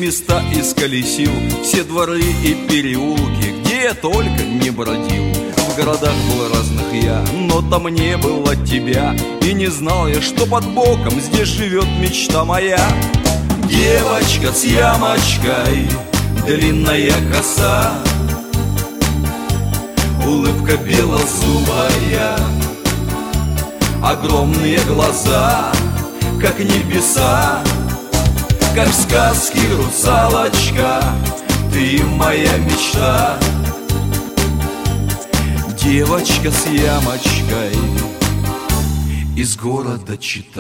места исколесил, все дворы и переулки, где я только не бродил. В городах был разных я, но там не было тебя, и не знал я, что под боком здесь живет мечта моя. Девочка с ямочкой, длинная коса, улыбка белозубая, огромные глаза, как небеса, как в сказке русалочка, ты моя мечта. Девочка с ямочкой из города Чита.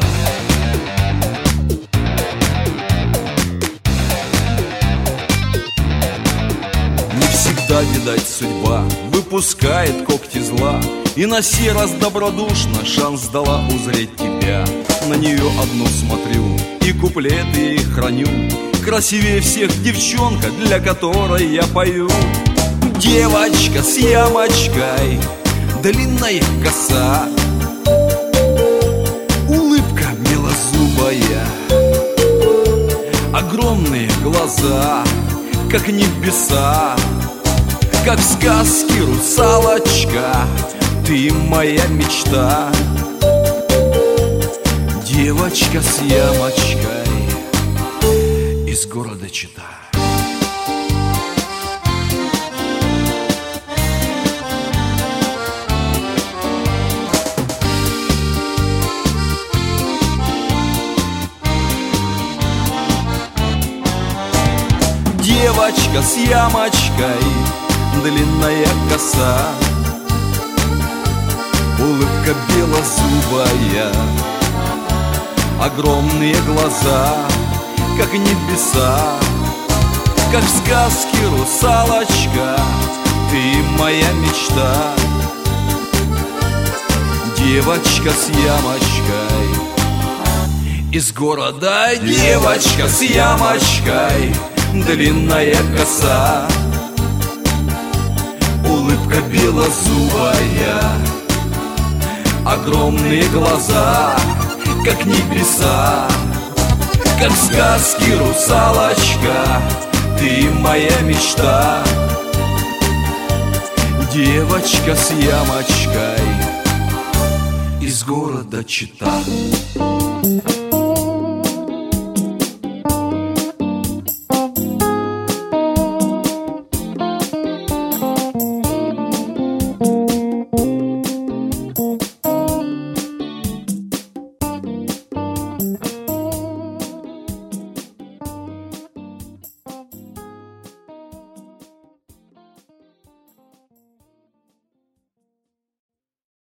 Не всегда, видать, судьба выпускает когти зла, и на сей раз добродушно шанс дала узреть тебя. На нее одну смотрю и куплеты ей храню, красивее всех девчонка, для которой я пою. Девочка с ямочкой, длинная коса, улыбка белозубая, огромные глаза, как небеса, как в сказке русалочка, ты моя мечта. Девочка с ямочкой из города Чита. Девочка с ямочкой, длинная коса, улыбка белозубая, огромные глаза, как небеса, как в сказке русалочка, ты моя мечта. Девочка с ямочкой из города. Девочка с ямочкой, длинная коса, улыбка белозубая, огромные глаза, как небеса, как в сказке русалочка, ты моя мечта. Девочка с ямочкой из города Чита.